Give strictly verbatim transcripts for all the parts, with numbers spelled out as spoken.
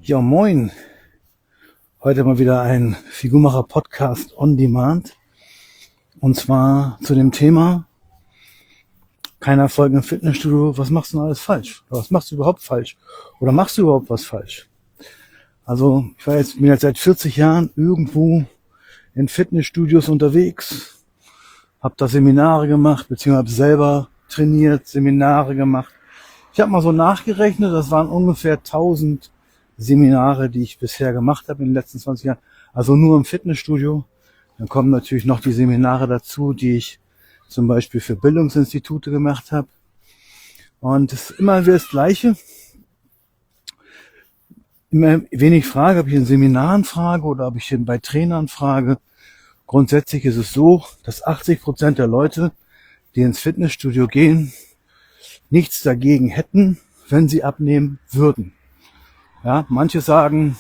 Ja, moin. Heute mal wieder ein Figurmacher-Podcast on Demand. Und zwar zu dem Thema, kein Erfolg im Fitnessstudio, was machst du denn alles falsch? Oder was machst du überhaupt falsch? Oder machst du überhaupt was falsch? Also, ich war jetzt, bin jetzt seit vierzig Jahren irgendwo in Fitnessstudios unterwegs, habe da Seminare gemacht, beziehungsweise hab selber trainiert, Seminare gemacht. Ich habe mal so nachgerechnet, das waren ungefähr tausend Seminare, die ich bisher gemacht habe in den letzten zwanzig Jahren. Also nur im Fitnessstudio. Dann kommen natürlich noch die Seminare dazu, die ich zum Beispiel für Bildungsinstitute gemacht habe. Und es ist immer wieder das Gleiche. Immer wenig Frage, ob ich in Seminaren frage oder ob ich bei Trainern frage. Grundsätzlich ist es so, dass achtzig Prozent der Leute, die ins Fitnessstudio gehen, nichts dagegen hätten, wenn sie abnehmen würden. Ja, manche sagen,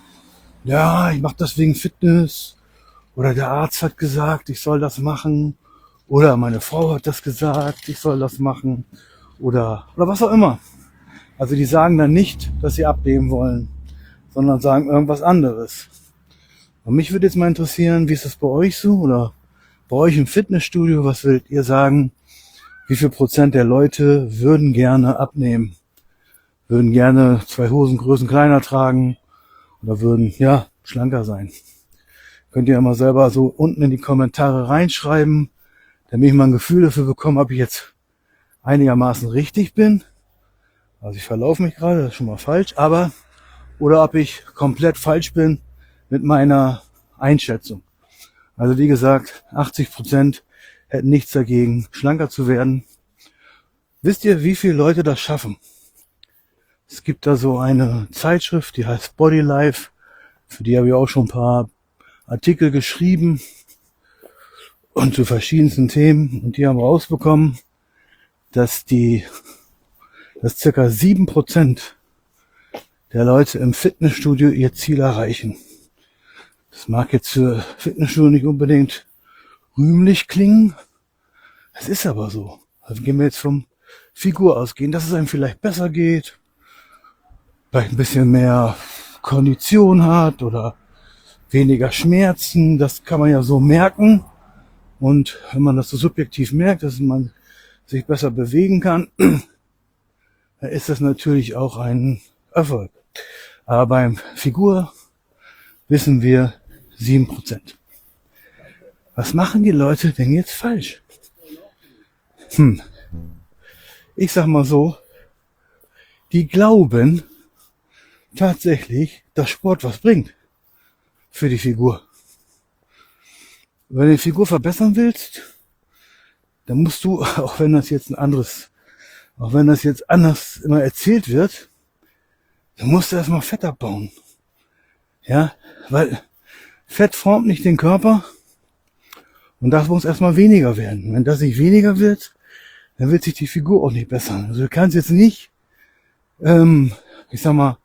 ja, ich mache das wegen Fitness, oder der Arzt hat gesagt, ich soll das machen, oder meine Frau hat das gesagt, ich soll das machen, oder oder was auch immer. Also die sagen dann nicht, dass sie abnehmen wollen, sondern sagen irgendwas anderes. Und mich würde jetzt mal interessieren, wie ist das bei euch so, oder bei euch im Fitnessstudio, was würdet ihr sagen, wie viel Prozent der Leute würden gerne abnehmen? Würden gerne zwei Hosengrößen kleiner tragen oder würden, ja, schlanker sein. Könnt ihr ja mal selber so unten in die Kommentare reinschreiben, damit ich mal ein Gefühl dafür bekomme, ob ich jetzt einigermaßen richtig bin. Also ich verlaufe mich gerade, das ist schon mal falsch, aber oder ob ich komplett falsch bin mit meiner Einschätzung. Also wie gesagt, achtzig Prozent hätten nichts dagegen, schlanker zu werden. Wisst ihr, wie viele Leute das schaffen? Es gibt da so eine Zeitschrift, die heißt Body Life. Für die habe ich auch schon ein paar Artikel geschrieben und zu verschiedensten Themen. Und die haben rausbekommen, dass die, dass circa sieben Prozent der Leute im Fitnessstudio ihr Ziel erreichen. Das mag jetzt für Fitnessstudio nicht unbedingt rühmlich klingen. Es ist aber so. Also gehen wir jetzt vom Figur ausgehen, dass es einem vielleicht besser geht, vielleicht ein bisschen mehr Kondition hat oder weniger Schmerzen. Das kann man ja so merken. Und wenn man das so subjektiv merkt, dass man sich besser bewegen kann, dann ist das natürlich auch ein Erfolg. Aber beim Figur wissen wir sieben Prozent. Was machen die Leute denn jetzt falsch? Hm. Ich sag mal so, die glauben tatsächlich, dass Sport was bringt für die Figur. Wenn du die Figur verbessern willst, dann musst du, auch wenn das jetzt ein anderes, auch wenn das jetzt anders immer erzählt wird, dann musst du erstmal Fett abbauen. Ja, weil Fett formt nicht den Körper und das muss erstmal weniger werden. Wenn das nicht weniger wird, dann wird sich die Figur auch nicht bessern. Also du kannst jetzt nicht, ähm, ich sag mal,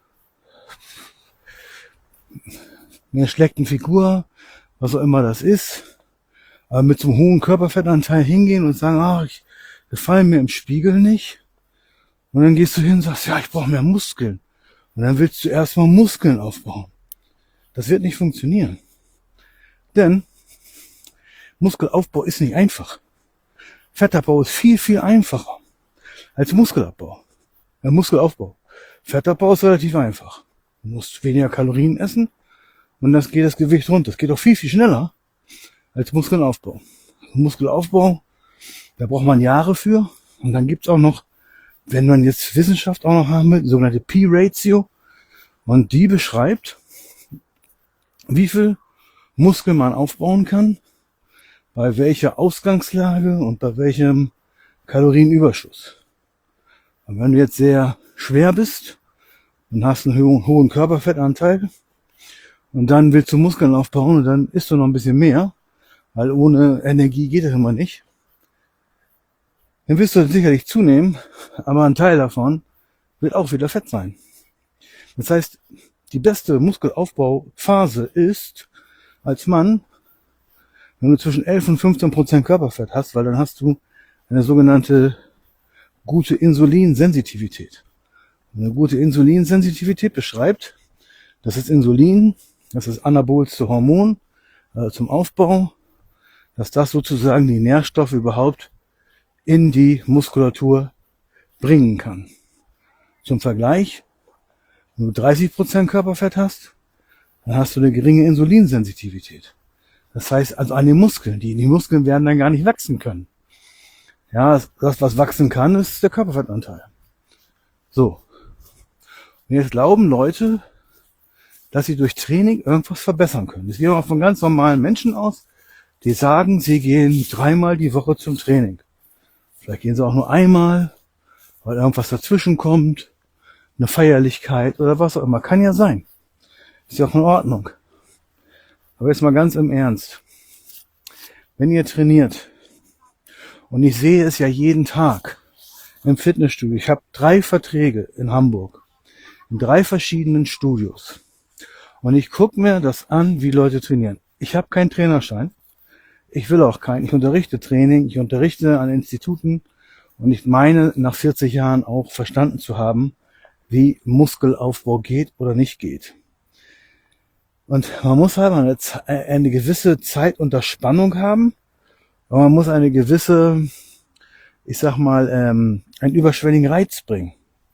einer schlechten Figur, was auch immer das ist, aber mit so einem hohen Körperfettanteil hingehen und sagen, ach, ich gefallen mir im Spiegel nicht. Und dann gehst du hin und sagst, ja, ich brauche mehr Muskeln. Und dann willst du erstmal Muskeln aufbauen. Das wird nicht funktionieren. Denn Muskelaufbau ist nicht einfach. Fettabbau ist viel, viel einfacher als Muskelabbau. Ja, Muskelaufbau. Fettabbau ist relativ einfach. Du musst weniger Kalorien essen und das geht das Gewicht runter. Das geht auch viel, viel schneller als Muskelaufbau. Muskelaufbau, da braucht man Jahre für. Und dann gibt's auch noch, wenn man jetzt Wissenschaft auch noch haben will, sogenannte P-Ratio. Und die beschreibt, wie viel Muskel man aufbauen kann, bei welcher Ausgangslage und bei welchem Kalorienüberschuss. Und wenn du jetzt sehr schwer bist und hast einen hohen, hohen Körperfettanteil und dann willst du Muskeln aufbauen und dann isst du noch ein bisschen mehr, weil ohne Energie geht das immer nicht, dann wirst du sicherlich zunehmen, aber ein Teil davon wird auch wieder Fett sein. Das heißt, die beste Muskelaufbauphase ist als Mann, wenn du zwischen elf und fünfzehn Prozent Körperfett hast, weil dann hast du eine sogenannte gute Insulinsensitivität. Eine gute Insulinsensitivität beschreibt, dass das Insulin, das ist anabolste Hormon äh, zum Aufbau, dass das sozusagen die Nährstoffe überhaupt in die Muskulatur bringen kann. Zum Vergleich, wenn du dreißig Prozent Körperfett hast, dann hast du eine geringe Insulinsensitivität. Das heißt also an den Muskeln. Die, die Muskeln werden dann gar nicht wachsen können. Ja, das, was wachsen kann, ist der Körperfettanteil. So. Und jetzt glauben Leute, dass sie durch Training irgendwas verbessern können. Das geht auch von ganz normalen Menschen aus, die sagen, sie gehen dreimal die Woche zum Training. Vielleicht gehen sie auch nur einmal, weil irgendwas dazwischen kommt, eine Feierlichkeit oder was auch immer. Kann ja sein. Ist ja auch in Ordnung. Aber jetzt mal ganz im Ernst. Wenn ihr trainiert, und ich sehe es ja jeden Tag im Fitnessstudio, ich habe drei Verträge in Hamburg, in drei verschiedenen Studios. Und ich gucke mir das an, wie Leute trainieren. Ich habe keinen Trainerschein. Ich will auch keinen. Ich unterrichte Training, ich unterrichte an Instituten und ich meine, nach vierzig Jahren auch verstanden zu haben, wie Muskelaufbau geht oder nicht geht. Und man muss halt eine, eine gewisse Zeit unter Spannung haben, aber man muss eine gewisse, ich sag mal, ähm, einen überschwelligen Reiz bringen.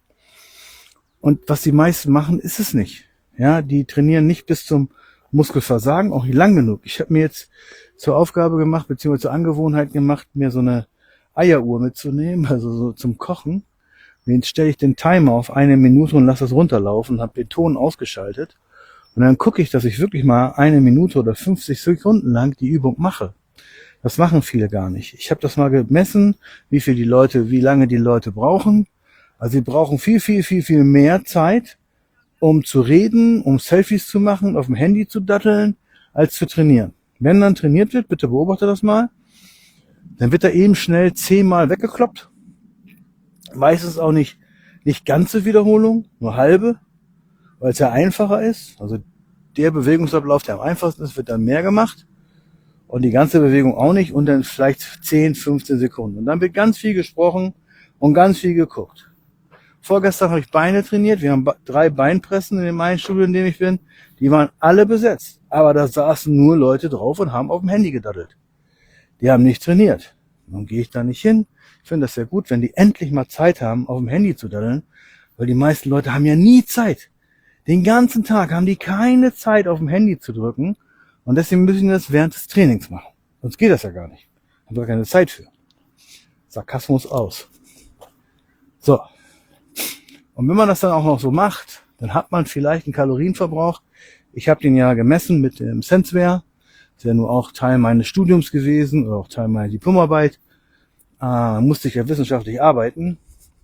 Und was die meisten machen, ist es nicht. Ja, die trainieren nicht bis zum Muskelversagen, auch nicht lang genug. Ich habe mir jetzt zur Aufgabe gemacht, beziehungsweise zur Angewohnheit gemacht, mir so eine Eieruhr mitzunehmen, also so zum Kochen. Und jetzt stelle ich den Timer auf eine Minute und lasse das runterlaufen, habe den Ton ausgeschaltet. Und dann gucke ich, dass ich wirklich mal eine Minute oder fünfzig Sekunden lang die Übung mache. Das machen viele gar nicht. Ich habe das mal gemessen, wie viel die Leute, wie lange die Leute brauchen. Also sie brauchen viel, viel, viel, viel mehr Zeit, um zu reden, um Selfies zu machen, auf dem Handy zu datteln, als zu trainieren. Wenn dann trainiert wird, bitte beobachte das mal, dann wird er eben schnell zehnmal weggekloppt. Meistens auch nicht, nicht ganze Wiederholung, nur halbe, weil es ja einfacher ist. Also der Bewegungsablauf, der am einfachsten ist, wird dann mehr gemacht. Und die ganze Bewegung auch nicht und dann vielleicht zehn, fünfzehn Sekunden. Und dann wird ganz viel gesprochen und ganz viel geguckt. Vorgestern habe ich Beine trainiert. Wir haben drei Beinpressen in dem einen Studio, in dem ich bin. Die waren alle besetzt. Aber da saßen nur Leute drauf und haben auf dem Handy gedaddelt. Die haben nicht trainiert. Nun gehe ich da nicht hin. Ich finde das sehr gut, wenn die endlich mal Zeit haben, auf dem Handy zu daddeln. Weil die meisten Leute haben ja nie Zeit. Den ganzen Tag haben die keine Zeit, auf dem Handy zu drücken. Und deswegen müssen die das während des Trainings machen. Sonst geht das ja gar nicht. Haben wir keine Zeit für. Sarkasmus aus. So. Und wenn man das dann auch noch so macht, dann hat man vielleicht einen Kalorienverbrauch. Ich habe den ja gemessen mit dem Senseware. Das ist ja nur auch Teil meines Studiums gewesen oder auch Teil meiner Diplomarbeit. Äh, musste ich ja wissenschaftlich arbeiten.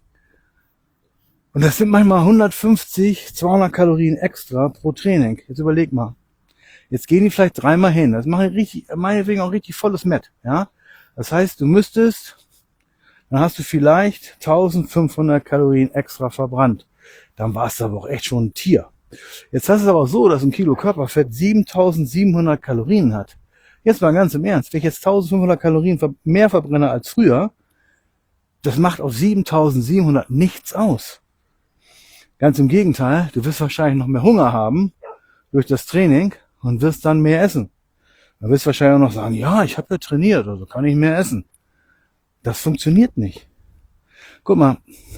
Und das sind manchmal hundertfünfzig, zweihundert Kalorien extra pro Training. Jetzt überleg mal. Jetzt gehen die vielleicht dreimal hin. Das mache ich richtig, meinetwegen auch richtig volles Met. Ja? Das heißt, du müsstest, dann hast du vielleicht eintausendfünfhundert Kalorien extra verbrannt. Dann warst du aber auch echt schon ein Tier. Jetzt hast du es aber so, dass ein Kilo Körperfett siebentausendsiebenhundert Kalorien hat. Jetzt mal ganz im Ernst, wenn ich jetzt eintausendfünfhundert Kalorien mehr verbrenne als früher, das macht auf siebentausendsiebenhundert nichts aus. Ganz im Gegenteil, du wirst wahrscheinlich noch mehr Hunger haben durch das Training und wirst dann mehr essen. Du wirst wahrscheinlich auch noch sagen, ja, ich habe ja trainiert, also kann ich mehr essen. Das funktioniert nicht. Guck mal,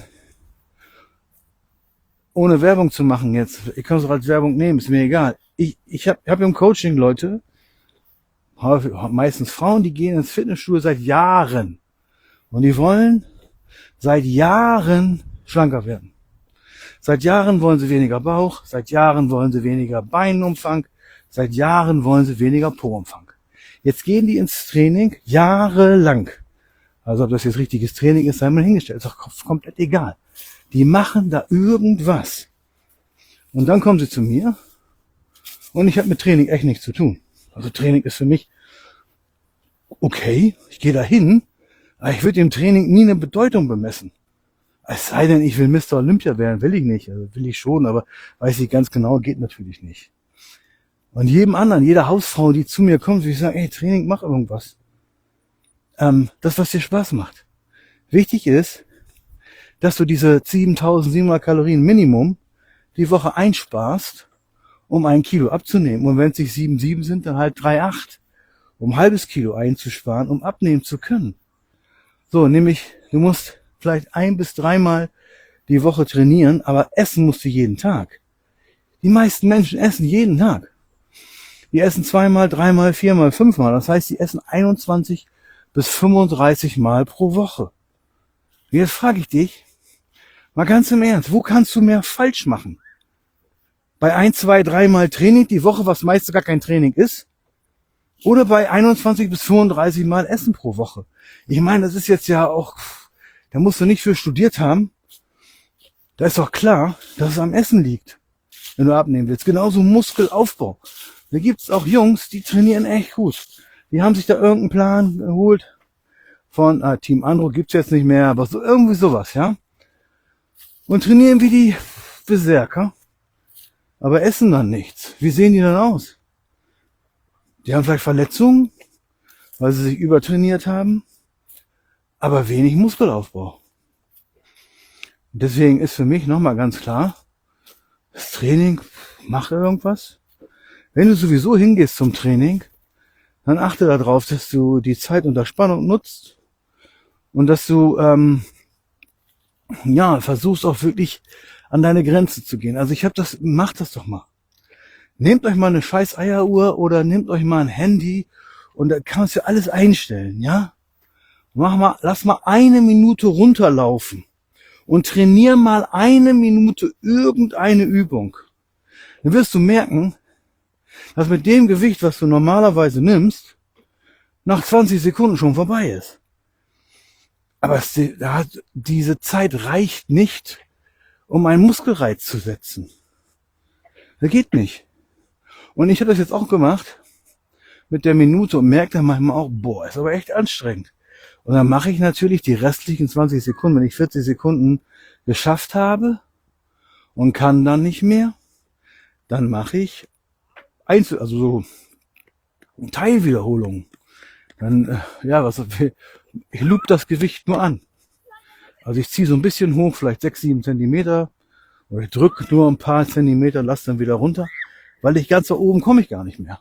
ohne Werbung zu machen jetzt, ich kann es auch als Werbung nehmen, ist mir egal. Ich, ich habe hab im Coaching Leute, häufig, meistens Frauen, die gehen ins Fitnessstudio seit Jahren. Und die wollen seit Jahren schlanker werden. Seit Jahren wollen sie weniger Bauch, seit Jahren wollen sie weniger Beinumfang, seit Jahren wollen sie weniger Po-Umfang. Jetzt gehen die ins Training jahrelang. Also ob das jetzt richtiges Training ist, sei mal hingestellt. Ist doch komplett egal. Die machen da irgendwas. Und dann kommen sie zu mir und ich habe mit Training echt nichts zu tun. Also Training ist für mich okay, ich gehe da hin, aber ich würde dem Training nie eine Bedeutung bemessen. Es sei denn, ich will Mister Olympia werden, will ich nicht. Also will ich schon, aber weiß ich ganz genau, geht natürlich nicht. Und jedem anderen, jeder Hausfrau, die zu mir kommt, will ich sagen, ey, Training, mach irgendwas. Ähm, das, was dir Spaß macht. Wichtig ist, dass du diese siebentausendsiebenhundert Kalorien Minimum die Woche einsparst, um ein Kilo abzunehmen. Und wenn es nicht sieben Komma sieben sind, dann halt drei Komma acht, um ein halbes Kilo einzusparen, um abnehmen zu können. So, nämlich, du musst vielleicht ein bis dreimal die Woche trainieren, aber essen musst du jeden Tag. Die meisten Menschen essen jeden Tag. Die essen zweimal, dreimal, viermal, fünfmal. Das heißt, die essen einundzwanzig bis fünfunddreißig Mal pro Woche. Und jetzt frage ich dich, mal ganz im Ernst, wo kannst du mehr falsch machen? Bei ein, zwei, dreimal Training die Woche, was meistens gar kein Training ist? Oder bei einundzwanzig bis fünfunddreißig Mal Essen pro Woche? Ich meine, das ist jetzt ja auch, da musst du nicht für studiert haben. Da ist doch klar, dass es am Essen liegt, wenn du abnehmen willst. Genauso Muskelaufbau. Da gibt's auch Jungs, die trainieren echt gut. Die haben sich da irgendeinen Plan geholt von ah, Team Andro, gibt's jetzt nicht mehr, aber so irgendwie sowas, ja. Und trainieren wie die Berserker, aber essen dann nichts. Wie sehen die dann aus? Die haben vielleicht Verletzungen, weil sie sich übertrainiert haben, aber wenig Muskelaufbau. Deswegen ist für mich nochmal ganz klar, das Training macht irgendwas. Wenn du sowieso hingehst zum Training, dann achte darauf, dass du die Zeit unter Spannung nutzt und dass du ähm, ja versuchst auch wirklich an deine Grenze zu gehen. Also ich habe das, macht das doch mal. Nehmt euch mal eine scheiß Eieruhr oder nehmt euch mal ein Handy und da kannst du alles einstellen, ja? Mach mal, lass mal eine Minute runterlaufen und trainier mal eine Minute irgendeine Übung. Dann wirst du merken, dass mit dem Gewicht, was du normalerweise nimmst, nach zwanzig Sekunden schon vorbei ist. Aber es, diese Zeit reicht nicht, um einen Muskelreiz zu setzen. Das geht nicht. Und ich habe das jetzt auch gemacht mit der Minute und merke dann manchmal auch, boah, ist aber echt anstrengend. Und dann mache ich natürlich die restlichen zwanzig Sekunden, wenn ich vierzig Sekunden geschafft habe und kann dann nicht mehr, dann mache ich Einzel, also so Teilwiederholungen. Dann, äh, ja, was, ich loop das Gewicht nur an. Also ich ziehe so ein bisschen hoch, vielleicht sechs, sieben Zentimeter, oder ich drücke nur ein paar Zentimeter, lasse dann wieder runter, weil ich ganz da oben komme ich gar nicht mehr.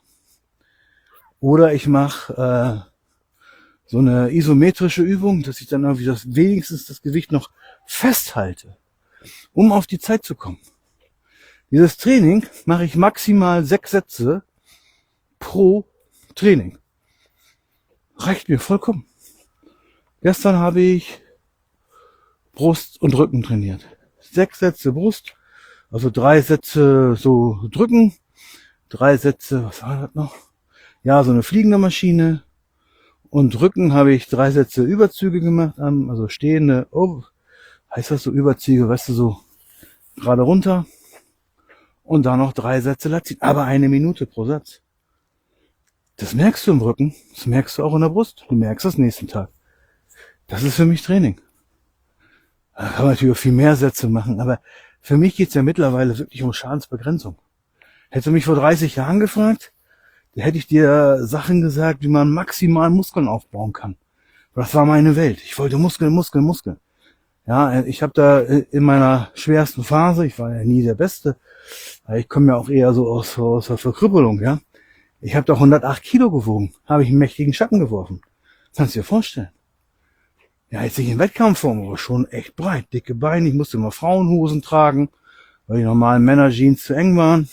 Oder ich mache äh, so eine isometrische Übung, dass ich dann irgendwie das, wenigstens das Gewicht noch festhalte, um auf die Zeit zu kommen. Dieses Training mache ich maximal sechs Sätze pro Training. Reicht mir vollkommen. Gestern habe ich Brust und Rücken trainiert. Sechs Sätze Brust, also drei Sätze so drücken, drei Sätze, was war das noch? Ja, so eine fliegende Maschine. Und Rücken habe ich drei Sätze Überzüge gemacht, also stehende, oh, heißt das so Überzüge, weißt du, so gerade runter. Und dann noch drei Sätze Latin, aber eine Minute pro Satz. Das merkst du im Rücken, das merkst du auch in der Brust, du merkst das nächsten Tag. Das ist für mich Training. Da kann man natürlich auch viel mehr Sätze machen, aber für mich geht's ja mittlerweile wirklich um Schadensbegrenzung. Hättest du mich vor dreißig Jahren gefragt, da hätte ich dir Sachen gesagt, wie man maximal Muskeln aufbauen kann. Das war meine Welt. Ich wollte Muskeln, Muskeln, Muskeln. Ja, ich habe da in meiner schwersten Phase, ich war ja nie der Beste, ich komme ja auch eher so aus, aus der Verkrüppelung, ja. Ich habe da hundertacht Kilo gewogen, habe ich einen mächtigen Schatten geworfen. Kannst du dir vorstellen. Ja, jetzt nicht in Wettkampfform, aber schon echt breit, dicke Beine. Ich musste immer Frauenhosen tragen, weil die normalen Männerjeans zu eng waren.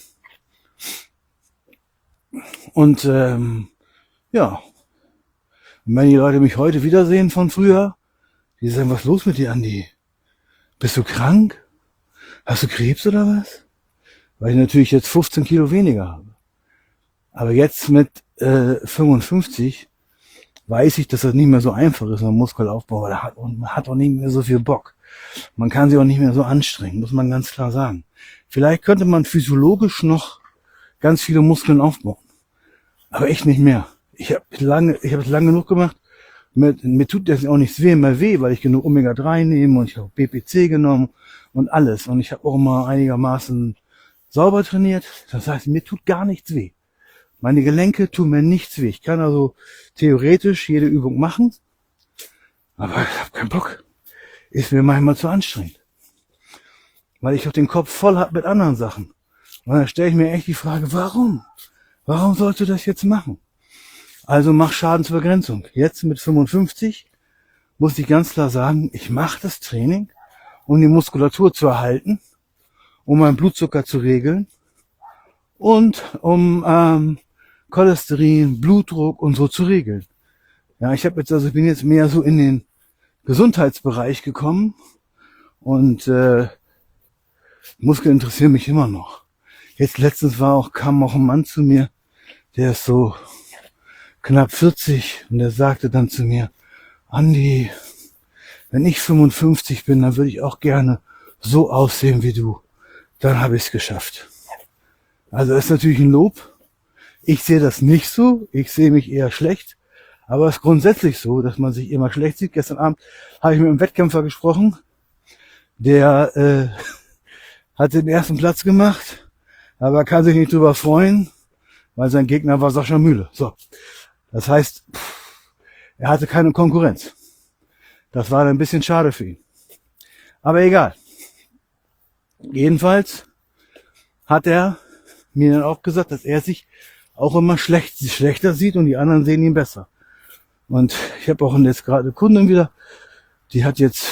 Und ähm, ja, und wenn die Leute mich heute wiedersehen von früher, die sagen, was ist los mit dir, Andi? Bist du krank? Hast du Krebs oder was? Weil ich natürlich jetzt fünfzehn Kilo weniger habe. Aber jetzt mit äh, fünfundfünfzig weiß ich, dass das nicht mehr so einfach ist, ein Muskelaufbau, weil hat, und man hat auch nicht mehr so viel Bock. Man kann sich auch nicht mehr so anstrengen, muss man ganz klar sagen. Vielleicht könnte man physiologisch noch ganz viele Muskeln aufbauen, aber echt nicht mehr. Ich habe lange, ich habe es lange genug gemacht. Mir, mir tut das auch nichts weh, mehr weh, weil ich genug Omega drei nehme und ich habe B P C genommen und alles. Und ich habe auch immer einigermaßen sauber trainiert. Das heißt, mir tut gar nichts weh. Meine Gelenke tun mir nichts weh. Ich kann also theoretisch jede Übung machen, aber ich habe keinen Bock. ist mir manchmal zu anstrengend. Weil ich auch den Kopf voll habe mit anderen Sachen. Und dann stelle ich mir echt die Frage, warum? Warum sollst du das jetzt machen? Also mach Schadensbegrenzung. Jetzt mit fünfundfünfzig muss ich ganz klar sagen, ich mache das Training, um die Muskulatur zu erhalten, um meinen Blutzucker zu regeln und um ähm, Cholesterin, Blutdruck und so zu regeln. Ja, ich habe jetzt also ich bin jetzt mehr so in den Gesundheitsbereich gekommen und äh, Muskeln interessieren mich immer noch. Jetzt letztens war auch kam auch ein Mann zu mir, der ist so knapp vierzig und der sagte dann zu mir, Andi, wenn ich fünfundfünfzig bin, dann würde ich auch gerne so aussehen wie du. Dann habe ich es geschafft. Also das ist natürlich ein Lob. Ich sehe das nicht so. Ich sehe mich eher schlecht. Aber es ist grundsätzlich so, dass man sich immer schlecht sieht. Gestern Abend habe ich mit einem Wettkämpfer gesprochen. Der äh, hat den ersten Platz gemacht, aber kann sich nicht drüber freuen, weil sein Gegner war Sascha Mühle. So, das heißt, er hatte keine Konkurrenz. Das war ein bisschen schade für ihn. Aber egal. Jedenfalls hat er mir dann auch gesagt, dass er sich auch immer schlecht, schlechter sieht und die anderen sehen ihn besser. Und ich habe auch jetzt gerade eine Kundin wieder, die hat jetzt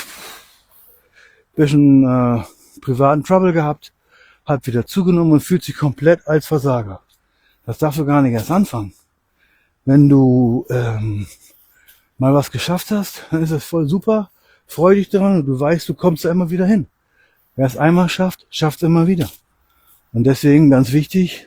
ein bisschen äh, privaten Trouble gehabt, hat wieder zugenommen und fühlt sich komplett als Versager. Das darfst du gar nicht erst anfangen. Wenn du ähm, mal was geschafft hast, dann ist das voll super, freu dich daran und du weißt, du kommst da immer wieder hin. Wer es einmal schafft, schafft es immer wieder. Und deswegen ganz wichtig,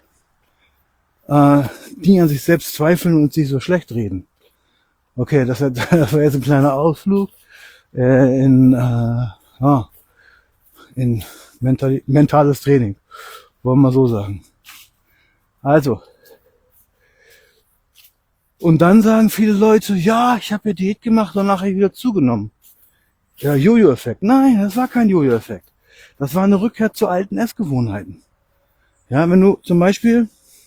äh, nie an sich selbst zweifeln und sich so schlecht reden. Okay, das, hat, das war jetzt ein kleiner Ausflug äh, in, äh, ah, in mental, mentales Training, wollen wir so sagen. Also, und dann sagen viele Leute, ja, ich habe ja Diät gemacht und nachher wieder zugenommen. Ja, Jojo-Effekt. Nein, das war kein Jojo-Effekt. Das war eine Rückkehr zu alten Essgewohnheiten. Ja, wenn du zum Beispiel,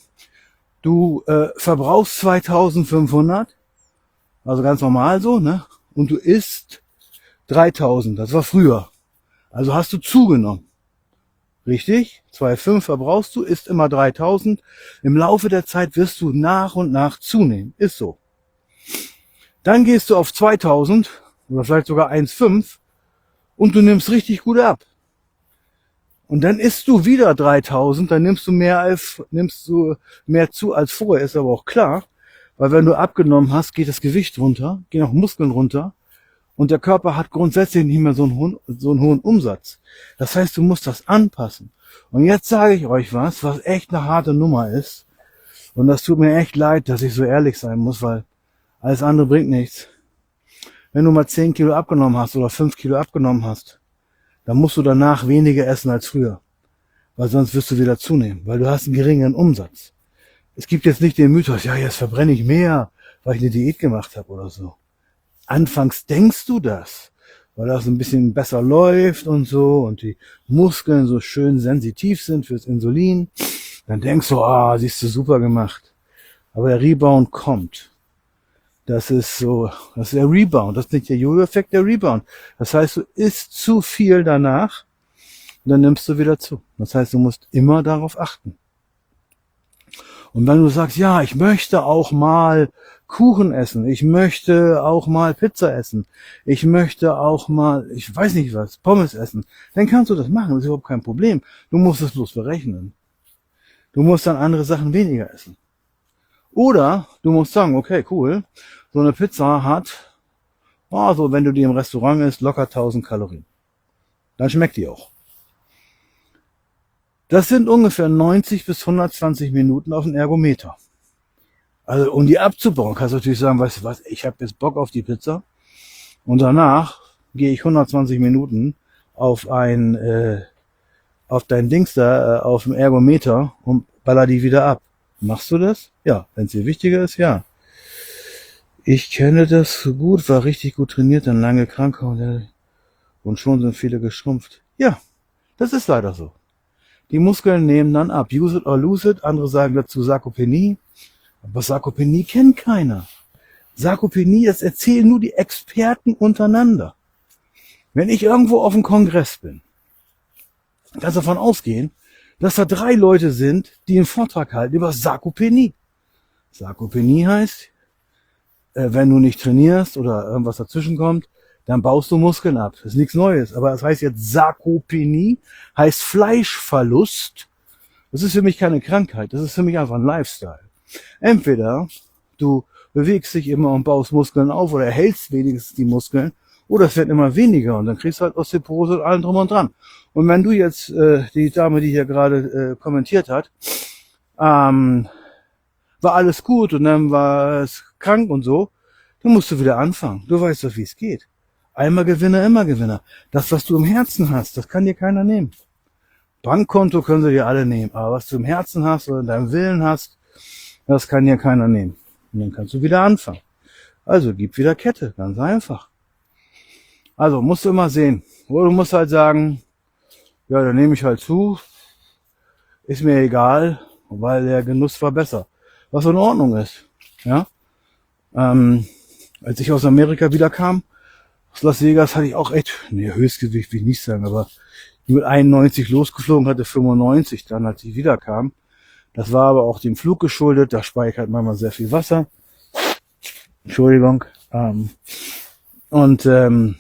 du äh, verbrauchst zweitausendfünfhundert, also ganz normal so, ne? Und du isst dreitausend, das war früher. Also hast du zugenommen. Richtig? zwei Komma fünf verbrauchst du, isst immer dreitausend. Im Laufe der Zeit wirst du nach und nach zunehmen. Ist so. Dann gehst du auf zweitausend oder vielleicht sogar eins Komma fünf und du nimmst richtig gut ab. Und dann isst du wieder dreitausend, dann nimmst du mehr als, nimmst du mehr zu als vorher, ist aber auch klar. Weil wenn du abgenommen hast, geht das Gewicht runter, gehen auch Muskeln runter. Und der Körper hat grundsätzlich nicht mehr so einen hohen, so einen hohen Umsatz. Das heißt, du musst das anpassen. Und jetzt sage ich euch was, was echt eine harte Nummer ist. Und das tut mir echt leid, dass ich so ehrlich sein muss, weil alles andere bringt nichts. Wenn du mal zehn Kilo abgenommen hast oder fünf Kilo abgenommen hast, dann musst du danach weniger essen als früher. Weil sonst wirst du wieder zunehmen, weil du hast einen geringeren Umsatz. Es gibt jetzt nicht den Mythos, ja, jetzt verbrenne ich mehr, weil ich eine Diät gemacht habe oder so. Anfangs denkst du das, weil das ein bisschen besser läuft und so und die Muskeln so schön sensitiv sind fürs Insulin. Dann denkst du, ah, siehst du super gemacht. Aber der Rebound kommt. Das ist so, das ist der Rebound. Das ist nicht der Jojo-Effekt, der Rebound. Das heißt, du isst zu viel danach und dann nimmst du wieder zu. Das heißt, du musst immer darauf achten. Und wenn du sagst, ja, ich möchte auch mal Kuchen essen, ich möchte auch mal Pizza essen, ich möchte auch mal, ich weiß nicht was, Pommes essen, dann kannst du das machen, das ist überhaupt kein Problem. Du musst es bloß berechnen. Du musst dann andere Sachen weniger essen. Oder du musst sagen, okay, cool, so eine Pizza hat, oh, so wenn du die im Restaurant isst, locker tausend Kalorien. Dann schmeckt die auch. Das sind ungefähr neunzig bis hundertzwanzig Minuten auf dem Ergometer. Also um die abzubauen, kannst du natürlich sagen, weißt du was, ich habe jetzt Bock auf die Pizza und danach gehe ich hundertzwanzig Minuten auf ein äh, auf dein Dings da, äh, auf dem Ergometer und baller die wieder ab. Machst du das? Ja, wenn es dir wichtiger ist, ja. Ich kenne das so gut, war richtig gut trainiert, dann lange krank und, und schon sind viele geschrumpft. Ja, das ist leider so. Die Muskeln nehmen dann ab. Use it or lose it. Andere sagen dazu Sarkopenie. Aber Sarkopenie kennt keiner. Sarkopenie, das erzählen nur die Experten untereinander. Wenn ich irgendwo auf dem Kongress bin, kannst du davon ausgehen, dass da drei Leute sind, die einen Vortrag halten über Sarkopenie. Sarkopenie heißt, äh, wenn du nicht trainierst oder irgendwas dazwischen kommt, dann baust du Muskeln ab. Das ist nichts Neues. Aber das heißt jetzt Sarkopenie, heißt Fleischverlust. Das ist für mich keine Krankheit. Das ist für mich einfach ein Lifestyle. Entweder du bewegst dich immer und baust Muskeln auf oder erhältst wenigstens die Muskeln, oder es wird immer weniger und dann kriegst du halt Osteoporose und allem drum und dran. Und wenn du jetzt, äh, die Dame, die hier gerade äh, kommentiert hat, ähm, war alles gut und dann war es krank und so, dann musst du wieder anfangen. Du weißt doch, wie es geht. Einmal Gewinner, immer Gewinner. Das, was du im Herzen hast, das kann dir keiner nehmen. Bankkonto können sie dir alle nehmen, aber was du im Herzen hast oder in deinem Willen hast, das kann dir keiner nehmen. Und dann kannst du wieder anfangen. Also gib wieder Kette, ganz einfach. Also musst du immer sehen. Oder du musst halt sagen, ja, dann nehme ich halt zu, ist mir egal, weil der Genuss war besser. Was in Ordnung ist. Ja. Ähm, als ich aus Amerika wiederkam, aus Las Vegas, hatte ich auch echt, nee, Höchstgewicht will ich nicht sagen, aber ich bin mit einundneunzig losgeflogen, hatte fünfundneunzig dann, als ich wiederkam. Das war aber auch dem Flug geschuldet, da speichert manchmal sehr viel Wasser. Entschuldigung. Ähm, und ähm,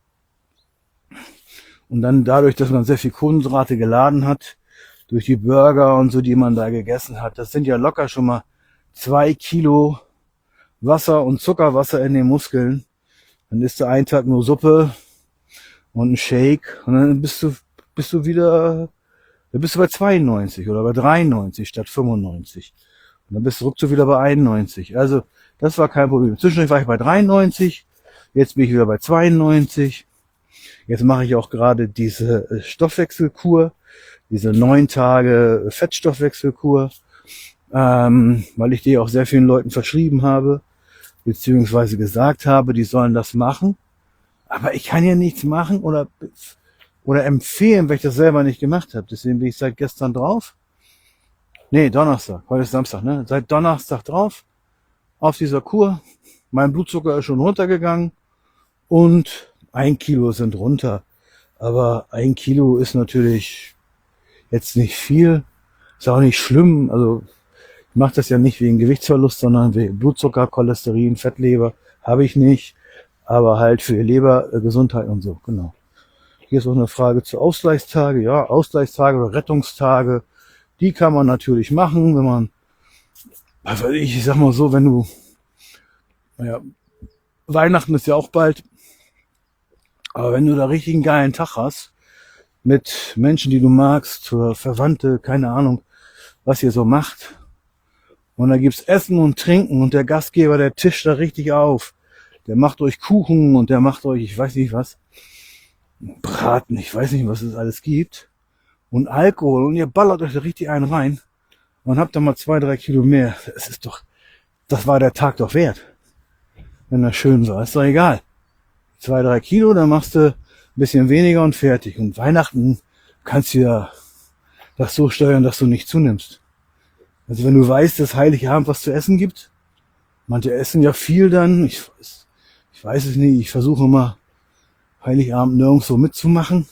und dann dadurch, dass man sehr viel Kohlenhydrate geladen hat, durch die Burger und so, die man da gegessen hat, das sind ja locker schon mal zwei Kilo Wasser und Zuckerwasser in den Muskeln. Dann isst du einen Tag nur Suppe und ein Shake und dann bist du bist du wieder, dann bist du bei zweiundneunzig oder bei dreiundneunzig statt fünfundneunzig. Und dann bist du ruckzuck wieder bei einundneunzig. Also das war kein Problem. Zwischendurch war ich bei dreiundneunzig, jetzt bin ich wieder bei zweiundneunzig. Jetzt mache ich auch gerade diese Stoffwechselkur, diese neun Tage Fettstoffwechselkur, ähm, weil ich die auch sehr vielen Leuten verschrieben habe, beziehungsweise gesagt habe, die sollen das machen. Aber ich kann ja nichts machen oder, oder empfehlen, weil ich das selber nicht gemacht habe. Deswegen bin ich seit gestern drauf. Nee, Donnerstag. Heute ist Samstag, ne? Seit Donnerstag drauf auf dieser Kur. Mein Blutzucker ist schon runtergegangen und ein Kilo sind runter. Aber ein Kilo ist natürlich jetzt nicht viel. Ist auch nicht schlimm. Also ich mache das ja nicht wegen Gewichtsverlust, sondern wegen Blutzucker, Cholesterin, Fettleber. Habe ich nicht. Aber halt für die Leber, äh, Gesundheit und so. Genau. Hier ist auch eine Frage zu Ausgleichstage. Ja, Ausgleichstage oder Rettungstage. Die kann man natürlich machen, wenn man, also ich, ich sag mal so, wenn du, naja, Weihnachten ist ja auch bald. Aber wenn du da richtig einen geilen Tag hast, mit Menschen, die du magst, oder Verwandte, keine Ahnung, was ihr so macht, und da gibt's Essen und Trinken und der Gastgeber, der tischt da richtig auf, der macht euch Kuchen und der macht euch, ich weiß nicht was, Braten, ich weiß nicht, was es alles gibt, und Alkohol, und ihr ballert euch da richtig einen rein und habt dann mal zwei, drei Kilo mehr. Das ist doch, das war der Tag doch wert. Wenn das schön war, ist doch egal. Zwei, drei Kilo, dann machst du ein bisschen weniger und fertig. Und Weihnachten kannst du ja das so steuern, dass du nicht zunimmst. Also wenn du weißt, dass Heiligabend was zu essen gibt, manche essen ja viel dann, ich weiß, ich weiß es nicht, ich versuche immer Heiligabend nirgendwo mitzumachen.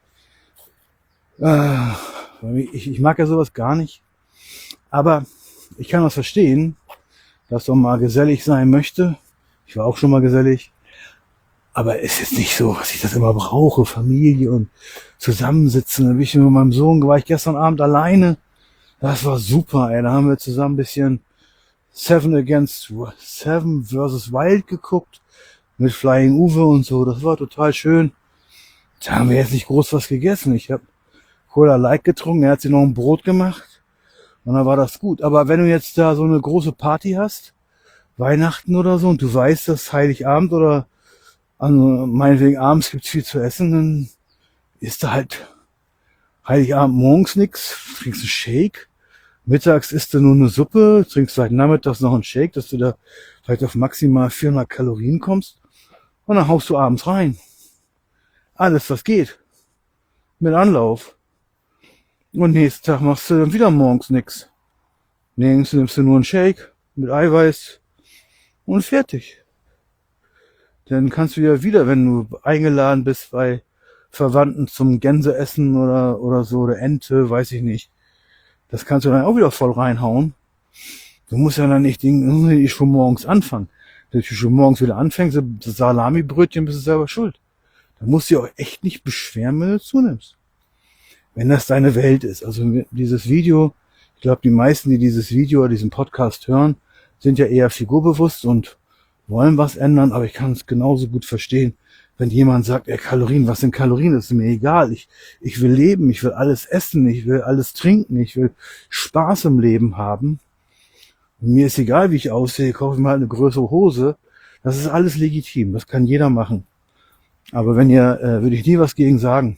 Äh, ich, ich mag ja sowas gar nicht. Aber ich kann das verstehen, dass man mal gesellig sein möchte. Ich war auch schon mal gesellig. Aber es ist nicht so, dass ich das immer brauche, Familie und zusammensitzen. Da bin ich mit meinem Sohn, war ich gestern Abend alleine. Das war super, ey. Da haben wir zusammen ein bisschen Seven against Seven versus Wild geguckt. Mit Flying Uwe und so. Das war total schön. Da haben wir jetzt nicht groß was gegessen. Ich habe Cola Light getrunken. Er hat sich noch ein Brot gemacht. Und dann war das gut. Aber wenn du jetzt da so eine große Party hast, Weihnachten oder so, und du weißt, dass Heiligabend oder also meinetwegen abends gibt's viel zu essen, dann isst du halt Heiligabend morgens nix, trinkst einen Shake, mittags isst du nur eine Suppe, trinkst halt nachmittags noch einen Shake, dass du da vielleicht auf maximal vierhundert Kalorien kommst und dann haust du abends rein. Alles, was geht. Mit Anlauf. Und nächsten Tag machst du dann wieder morgens nix. Nächstes nimmst du nur einen Shake mit Eiweiß und fertig. dann kannst du ja wieder, wenn du eingeladen bist bei Verwandten zum Gänseessen oder, oder so, oder Ente, weiß ich nicht, das kannst du dann auch wieder voll reinhauen. Du musst ja dann nicht denken, ich schon morgens anfangen. Wenn du schon morgens wieder anfängst, das Salami-Brötchen, bist du selber schuld. Da musst du dich auch echt nicht beschweren, wenn du zunimmst. Wenn das deine Welt ist. Also dieses Video, ich glaube, die meisten, die dieses Video oder diesen Podcast hören, sind ja eher figurbewusst und wollen was ändern, aber ich kann es genauso gut verstehen, wenn jemand sagt, ey, Kalorien, was sind Kalorien? Das ist mir egal. Ich, ich will leben, ich will alles essen, ich will alles trinken, ich will Spaß im Leben haben. Und mir ist egal, wie ich aussehe, kaufe ich mal eine größere Hose. Das ist alles legitim, das kann jeder machen. Aber wenn ihr, äh, würde ich nie was gegen sagen.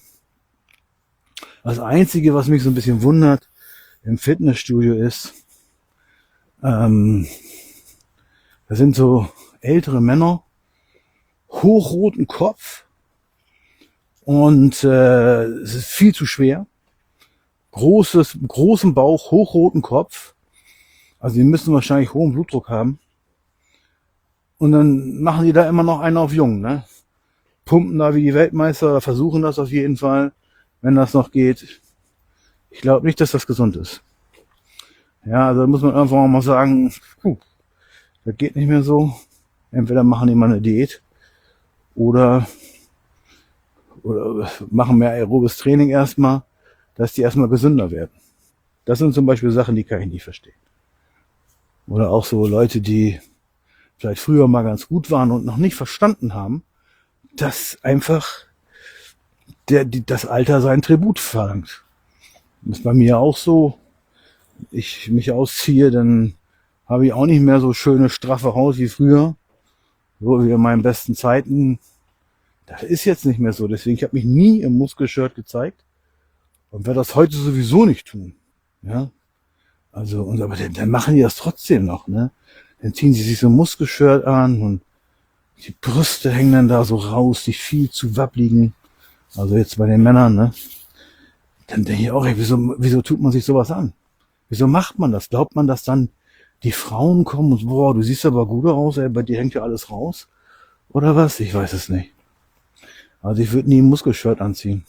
Das Einzige, was mich so ein bisschen wundert im Fitnessstudio ist, ähm, da sind so ältere Männer, hochroten Kopf und äh, es ist viel zu schwer. Großes, großen Bauch, hochroten Kopf. Also die müssen wahrscheinlich hohen Blutdruck haben. Und dann machen die da immer noch einen auf Jung, ne? Pumpen da wie die Weltmeister oder versuchen das auf jeden Fall, wenn das noch geht. Ich glaube nicht, dass das gesund ist. Ja, also da muss man einfach mal sagen, puh, das geht nicht mehr so. Entweder machen die mal eine Diät oder, oder machen mehr aerobes Training erstmal, dass die erstmal gesünder werden. Das sind zum Beispiel Sachen, die kann ich nicht verstehen. Oder auch so Leute, die vielleicht früher mal ganz gut waren und noch nicht verstanden haben, dass einfach der, die, das Alter seinen Tribut verlangt. Das ist bei mir auch so. Ich mich ausziehe, dann habe ich auch nicht mehr so schöne, straffe Haut wie früher. So wie in meinen besten Zeiten. Das ist jetzt nicht mehr so. Deswegen, ich habe mich nie im Muskelshirt gezeigt. Und werde das heute sowieso nicht tun. Ja. Also, und, aber dann, dann machen die das trotzdem noch, ne? Dann ziehen sie sich so ein Muskelshirt an und die Brüste hängen dann da so raus, die viel zu wappligen. Also jetzt bei den Männern, ne? Dann denke ich auch, ey, wieso, wieso tut man sich sowas an? Wieso macht man das? Glaubt man, dass dann die Frauen kommen und, boah, du siehst aber gut aus, ey, bei dir hängt ja alles raus? Oder was? Ich weiß es nicht. Also ich würde nie ein Muskelshirt anziehen.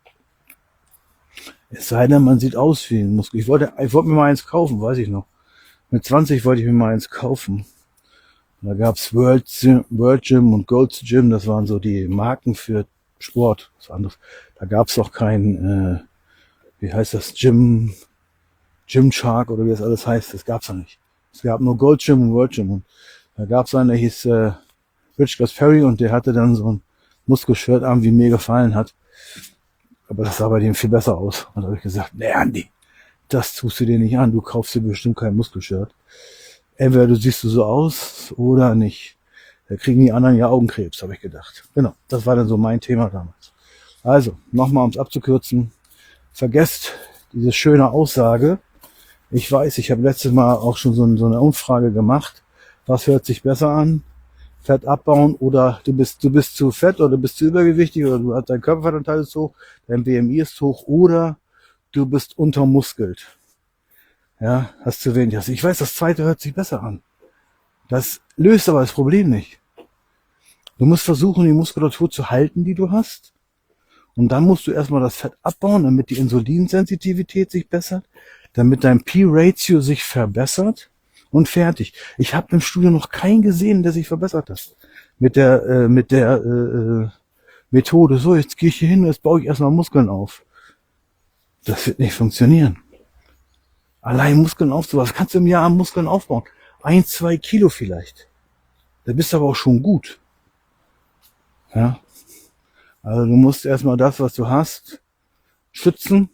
Es sei denn, man sieht aus wie ein Muskel. Ich wollte, ich wollte mir mal eins kaufen, weiß ich noch. Mit zwanzig wollte ich mir mal eins kaufen. Da gab's World, World Gym und Gold's Gym, das waren so die Marken für Sport. Was anderes. Da gab's auch kein, äh, wie heißt das, Gym, Gymshark oder wie das alles heißt. Das gab's ja nicht. Es gab nur Gold Gym und World Gym. Und da gab's einen, der hieß äh, Rich Gus Perry und der hatte dann so ein Muskelshirt an, wie mir gefallen hat. Aber das sah bei dem viel besser aus. Und da habe ich gesagt, nee, Andi, das tust du dir nicht an. Du kaufst dir bestimmt kein Muskelshirt. Entweder du siehst du so aus oder nicht. Da kriegen die anderen ja Augenkrebs, habe ich gedacht. Genau, das war dann so mein Thema damals. Also, nochmal, um es abzukürzen. Vergesst diese schöne Aussage. Ich weiß, ich habe letztes Mal auch schon so, so eine Umfrage gemacht. Was hört sich besser an? Fett abbauen oder du bist, du bist zu fett oder du bist zu übergewichtig oder du hast dein Körperfettanteil ist hoch, dein B M I ist hoch oder du bist untermuskelt. Ja, hast zu wenig. Also ich weiß, das zweite hört sich besser an. Das löst aber das Problem nicht. Du musst versuchen, die Muskulatur zu halten, die du hast. Und dann musst du erstmal das Fett abbauen, damit die Insulinsensitivität sich bessert, damit dein P-Ratio sich verbessert. Und fertig. Ich habe im Studio noch keinen gesehen, der sich verbessert hat. Mit der äh, mit der äh, Methode, so jetzt gehe ich hier hin, jetzt baue ich erstmal Muskeln auf. Das wird nicht funktionieren. Allein Muskeln aufzubauen, was kannst du im Jahr an Muskeln aufbauen? Ein, zwei Kilo vielleicht. Da bist du aber auch schon gut. Ja. Also du musst erstmal das, was du hast, schützen.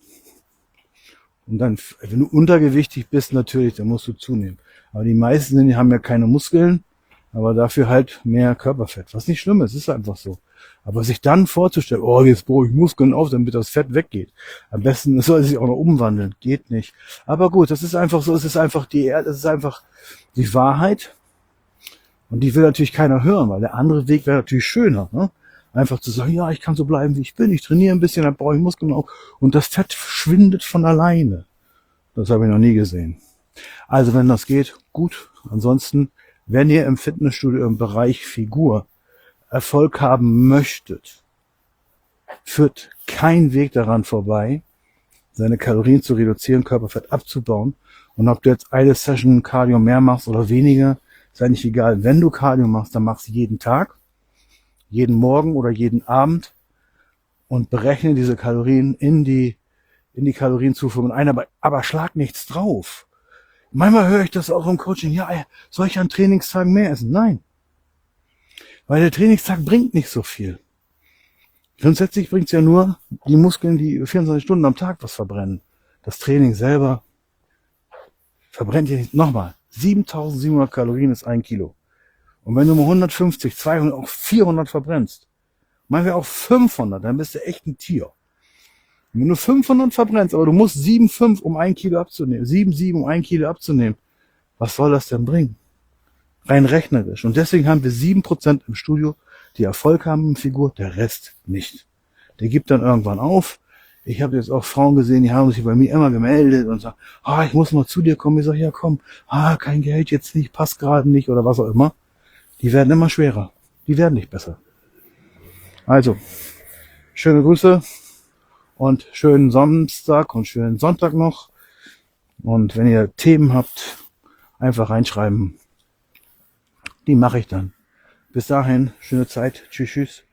Und dann, wenn du untergewichtig bist, natürlich, dann musst du zunehmen. Aber die meisten die haben ja keine Muskeln, aber dafür halt mehr Körperfett. Was nicht schlimm ist, ist einfach so. Aber sich dann vorzustellen, oh, jetzt baue ich Muskeln auf, damit das Fett weggeht. Am besten soll es sich auch noch umwandeln. Geht nicht. Aber gut, das ist einfach so, es ist einfach die Erde, es ist einfach die Wahrheit. Und die will natürlich keiner hören, weil der andere Weg wäre natürlich schöner, ne? Einfach zu sagen, ja, ich kann so bleiben, wie ich bin, ich trainiere ein bisschen, dann baue ich Muskeln auf und das Fett verschwindet von alleine. Das habe ich noch nie gesehen. Also wenn das geht, gut. Ansonsten, wenn ihr im Fitnessstudio im Bereich Figur Erfolg haben möchtet, führt kein Weg daran vorbei, seine Kalorien zu reduzieren, Körperfett abzubauen. Und ob du jetzt eine Session Cardio mehr machst oder weniger, ist eigentlich egal. Wenn du Cardio machst, dann machst du jeden Tag, jeden Morgen oder jeden Abend und berechne diese Kalorien in die, in die Kalorienzufuhr ein, aber, aber schlag nichts drauf. Manchmal höre ich das auch im Coaching, ja, soll ich an Trainingstagen mehr essen? Nein. Weil der Trainingstag bringt nicht so viel. Grundsätzlich bringt es ja nur die Muskeln, die vierundzwanzig Stunden am Tag was verbrennen. Das Training selber verbrennt ja nicht. Nochmal, siebentausendsiebenhundert Kalorien ist ein Kilo. Und wenn du mal hundertfünfzig, zweihundert, auch vierhundert verbrennst, manchmal auch fünfhundert, dann bist du echt ein Tier. Und wenn du fünfhundert verbrennst, aber du musst sieben Komma fünf, um ein Kilo abzunehmen, sieben Komma sieben, um ein Kilo abzunehmen, was soll das denn bringen? Rein rechnerisch. Und deswegen haben wir sieben Prozent im Studio, die Erfolg haben in Figur, der Rest nicht. Der gibt dann irgendwann auf. Ich habe jetzt auch Frauen gesehen, die haben sich bei mir immer gemeldet und sagen, ah, ich muss mal zu dir kommen. Ich sage, ja komm, ah, kein Geld jetzt nicht, passt gerade nicht oder was auch immer. Die werden immer schwerer. Die werden nicht besser. Also, schöne Grüße und schönen Samstag und schönen Sonntag noch. Und wenn ihr Themen habt, einfach reinschreiben. Die mache ich dann. Bis dahin, schöne Zeit. Tschüss, tschüss.